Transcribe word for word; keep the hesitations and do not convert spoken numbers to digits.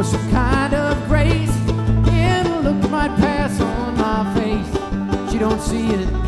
was some kind of grace. Yeah, the look might pass on my face, but you don't see it.